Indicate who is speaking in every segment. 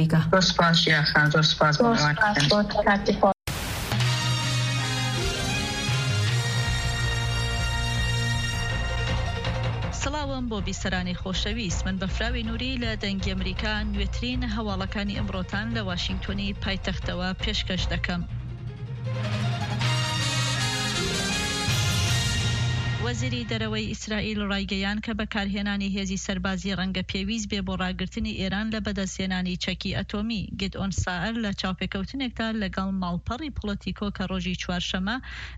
Speaker 1: ئەمریکا.
Speaker 2: سڵاوم بۆ بیسەرانی خۆشەویست، من بەفراوی نووری لە دەنگی ئەمریکا نوێترین هەواڵەکانی ئەمڕۆتان لە واشنگتۆنی پایتەختەوە پێشکەش دەکەم. وەزیری دەرەوەی ئیسرائیل ڕایگەیان کە بەکارهێنانی هێزی سەربازی ڕەنگە پێویست بێ بۆ ڕاگررتنی ئێران لە بەدەستهێنانی چەکی ئەتۆمی. گیدئۆن سائەر لە چاوپێکەوتنێکدا لەگەڵ ماڵپەڕی پۆلۆتیکۆ کە ڕۆژی چوارشەمە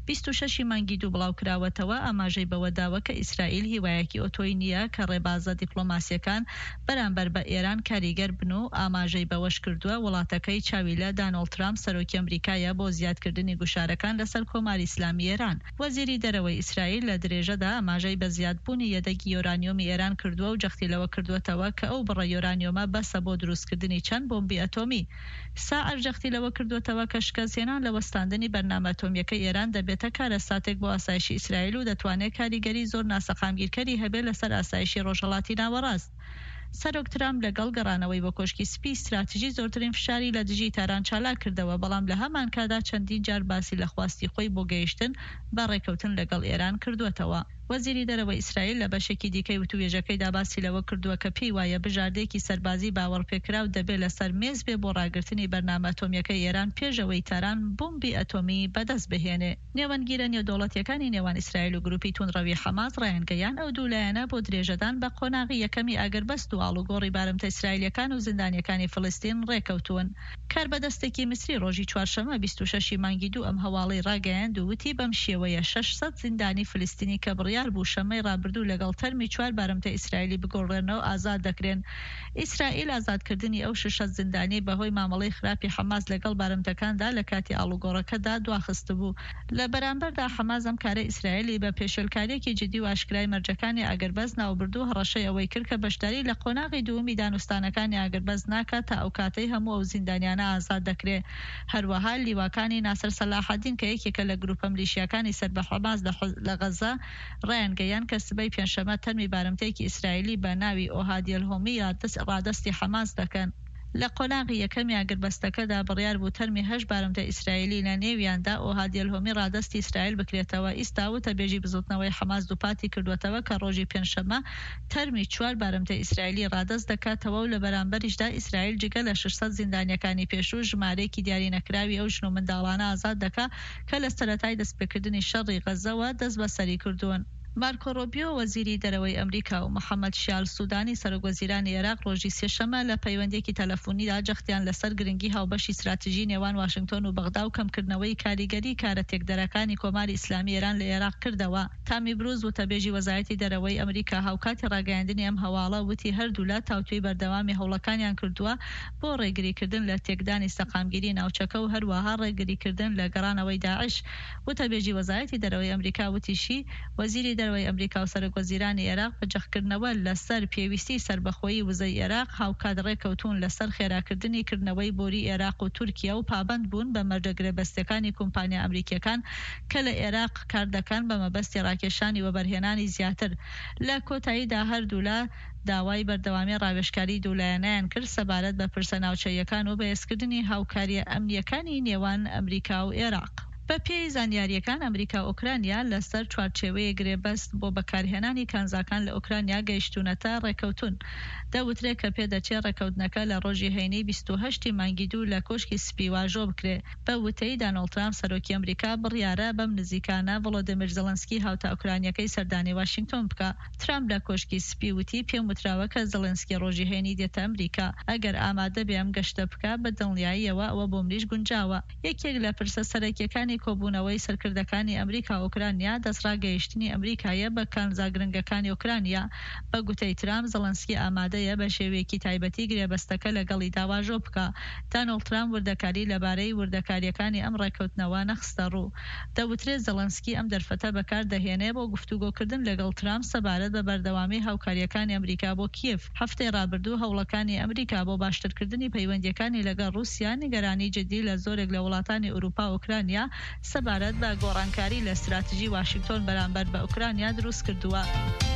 Speaker 2: 26 مانگی دوو بڵاوکراوەتەوە ئاماژەی بەوە داوە کە ئیسرائیل هیوایەکی ئۆتۆی نییە کە ڕێبازە دیپلۆماسیەکان بەرامبەر بە ئێران کاریگەر بن و ئاماژەی بەوەش کردووە وڵاتەکەی چاوی لە دانۆڵد ترامپ سەرۆکی ئەمریکایە بۆ زیادکردنی گوشارەکان لەسەر کۆماری ئیسلامی ئێران. وەزیری دەرەوەی ئیسرائیل لە درێژەدا ئاماژەی بە زیادبوونی یەدەگی یۆرانیۆمی ئێران کردووە و جەختی لەوە کردووەتەوە کە ئەو بڕە یۆرانیۆمە بەسە بۆ دروستکردنی چەند بۆمبی ئەتۆمی. سائەر جەختی لەوە کردووەتەوە کە شکەسهێنان لە وەستاندنی بەرنامە ئەتۆمیەکەی ئێران دەبێتە کارەساتێک بۆ ئاسایشی ئیسرائیل و دەتوانێت کاریگەری زۆر ناسەقامگیرکەری هەبێت لەسەر ئاسایشی ڕۆژهەڵاتی ناوەڕاست. سەرۆک ترامپ لەگەڵ گەڕانەوەی بۆ کۆشکی سپی استراتیژی زۆرترین فشاری لە دژی تاران چالاک کردەوە، بەڵام لە هەمان کادا چەندین جار باسی لە خواستی خۆی بۆ گەیشتن بە ڕێکەوتن لەگەڵ ئێران کردووەتەوە. وەزیری دەرەوەی ئیسرائیل لە بەشێکی دیکەی وتوێژەکەیدا باسی لەوە کردووە کە پێی وایە بژاردەیەکی سەربازی باوەڕپێکراو دەبێت لەسەر مێز بێ بۆ ڕاگررتنی بەرنامە ئەتۆمیەکەی ئێران پێشەوەی تاران بۆمبی ئەتۆمی بەدەست بهێنێ. نێوەنگیرە نێودەوڵەتیەکانی نێوان ئیسرائیل و گروپی توندڕەوی حەماس ڕایانگەیان ئەو دوولایەنە بۆ درێژەدان بە قۆناغی یەکەمی ئاگربەست و ئاڵوگۆڕی بارمتە ئیسرائیلەکان و زیندانیەکانی فلستین ڕێکەوتوون. کاربەدەستێکی میسری ڕۆژی چوارشەمە 26 مانگی دوو ئەم هەواڵەی ڕاگەیاند و وتی بەم شێوەیە 600 زیندانی فلستینی کە بڕیار بوو شەمەی ڕابردوو لەگەڵ تەرمی 4 بارمتە ئیسرائیلی بگۆڕێنەوە ئازاد دەکرێن. ئیسرائیل ئازادکردنی ئەو 600 زیندانی بەهۆی مامەڵەی خراپی حەماس لەگەڵ بارمتەکاندا لە کاتی ئاڵوگۆڕەکەدا دواخست بوو. لە بەرامبەردا حەماس ئەم کارە ئیسرائیلی بە پێشێلکاریەکی جدی و ئاشکرای مەرجەکانی ئاگربەز ناوبردوو هەڕەشەی ئەوەی کرد کە بەشداری لە قۆناغی دووەمی دانوستانەکانی ئاگربەز ناکات تا ئەو کاتەی هەموو ئەو زیندانیانە ئازاد دەکرێت. هەروەها لیواکانی ناسەر سەلاحەدین کە یەکێکە لە گروپە ملیشیاکانی سەر بە حەماس لە غەزە ڕایانگەیان کە سبەی پێنجشەمە تەرمی بارمتەیەکی ئیسرائیلی بە ناوی ئۆهادی ئەلهۆمی ڕادەستی حەماس دەکەن. لە قۆناغی یەکەمی ئاگربەستەکەدا بڕیار بوو تەرمی 8 بارمتە ئیسرائیلی لە نێویاندا ئۆهادی ئەلهۆمی ڕادەستی ئیسرائیل بکرێتەوە. ئیستا وتەبێژی بزوتنەوەی حەماس دووپاتی کردوێتەوە کە ڕۆژی پێنجشەمە تەرمی 4 بارمتە ئیسرائیلی ڕادەست دەکاتەوە و لە بەرامبەریشدا ئیسرائیل جگە لە 600 زیندانیەکانی پێشوو ژمارەیەکی دیاری نەکراوی ئەو ژن و منداڵانە ئازاد دەکات کە لە سەرەتای دەستپێکردنی شەڕی غەزەوە دەست بەسەری کردوون. مارکۆ ڕۆبیۆ وەزیری دەرەوەی ئەمریکا و محەممەد شیال سوودانی سەرۆکوەزیرانی عێراق ڕۆژی سێشەمە لە پەیوەندێکی تەلەفۆنیدا جەختیان لەسەر گرنگی هاوبەشی استراتیژی نێوان واشنگتۆن و بەغدا و کەمکردنەوەی کاریگەری کارە تێکدەرەکانی کۆماری ئیسلامی ئێران لە عێراق کردەوە. تامی بروز وتەبێژی وەزارەتی دەرەوەی ئەمریکا هاوکاتی ڕاگەیاندنی ئەم هەواڵە وتی هەردوو لات تاوتوێی بەردەوامی هەوڵەکانیان کردووە بۆ ڕێگریکردن لە تێکدانی سەقامگیری ناوچەکە و هەروەها ڕێگریکردن لە گەڕانەوەی داعش. وتەبێژی وەزارەتی دەرەوەی ئەمریکا وتیشی وەزیری دەرەوەی ئەمریکا و سەرۆکوەزیرانی عێراق بەجەختکردنەوە لەسەر پێویستی سەربەخۆیی وزەی عێراق هاوکات ڕێکەوتون لەسەر خێراکردنی کردنەوەی بۆری عێراق و تورکیا و پابند بوون بە مەرجەگرێبەستەکانی کۆمپانیا ئەمریکیەکان کە لە عێراق کار دەکەن بە مەبەستی ڕاکێشانی وەبەرهێنانی زیاتر. لە کۆتاییدا هەردوولا داوای بەردەوامی ڕاوێژکاری دوولایەنەیان کرد سەبارەت بە پرسە ناوچەیەکان و بەهێزکردنی هاوکاریە ئەمنیەکانی نێوان ئەمریکا و عێراق. بە پێی زانیاریەکان ئەمریکا ئۆکرانیا لەسەر چوارچێوەیە گرێبەست بۆ بەکارهێنانی کانزاکان لە ئۆکرانیا گەیشتونەتە ڕێکەوتون. دەوترێت کە پێدەچێت ڕێکەوتنەکە لە ڕۆژی هەینەی 28 مانگی دوو لە کۆشکی سپی واژۆ بکرێت. بە وتەی دانۆڵد ترامپ سەرۆکی ئەمریکا بڕیارە بەم نزیکانە ڤڵۆدیمیر زەلەنسکی هاوتا ئۆکرانیەکەی سەردانی واشنگتۆن بکە. ترامپ لە کۆشکی سپی وتی پێم وتراوە کە زەلەنسکی ڕۆژی هەینی دێتە ئەمریکا. ئەگەر ئامادە بێ ئەم گەشتە بکە بە دڵنیاییەوە ئەوە بۆ منیش گونجاوە. یەکێک لە پرسە سەرەکیەکانی کۆبوونەوەی سەرکردەکانی ئەمریکا ئۆکرانیا دەسڕاگەیشتنی ئەمریکایە بە کانزا گرنگەکانی ئۆکرانیا. بە گوتەی ترامپ زەلەنسکی ئامادەیە بە شێوەیەکی تایبەتی گرێبەستەکە لەگەڵی داواژۆ بکە. دانۆڵد ترامپ وردەکاری لەبارەی وردەکاریەکانی ئەم ڕێکەوتنەوە نەخستە ڕوو. دەوترێت زەلەنسکی ئەم دەرفەتە بەکار دەهێنێ بۆ گفتوگۆکردن لەگەڵ ترامپ سەبارەت بە بەردەوامی هاوکاریەکانی ئەمریکا بۆ کیف. هەفتەی ڕابردوو هەوڵەکانی ئەمریکا بۆ باشترکردنی پەیوەندیەکانی لەگەڵ رووسیا نیگەرانی جدی لە زۆرێک لە وڵاتانی ئوروپا و ئۆکرانیا سەبارەت بە گۆڕانکاری لە استراتیژی واشنگتۆن بەرامبەر بە ئوکرانیا دروست کردووە.